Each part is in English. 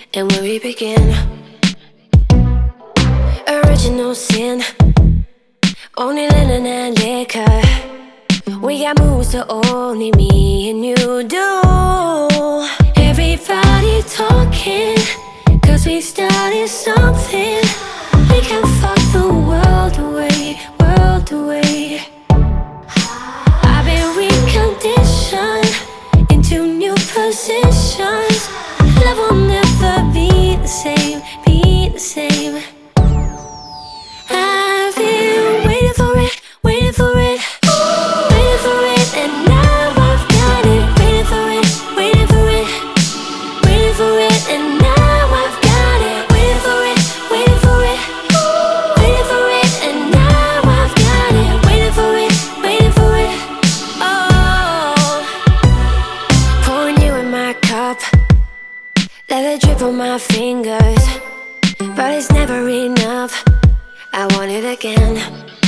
and where we begin. Original sin, only linen and liquor. We got moves that only me and you do. Everybody talking, cause we started something. We can fuck the world away, world away. I've been reconditioned into new positions. Love will never be the same, be the same. I've been waiting for it, waiting for it, waiting for it, and now I've got it. Waiting for it, waiting for it, waiting for it, and now I've got it. Waiting for it, waiting for it, waiting for it, and now I've got it. Waiting for it, waiting for it. Oh, pouring you in my cup, let it drip on my fingers, but it's never enough. I want it again.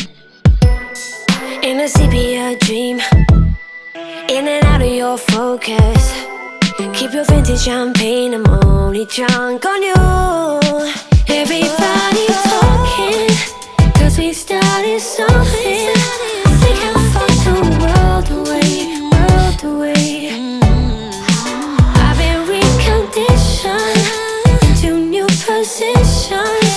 In a sepia dream, in and out of your focus. Keep your vintage champagne, I'm only drunk on you. Everybody talking, cause we started something. We can fuck the world away, world away. I've been reconditioned into new positions.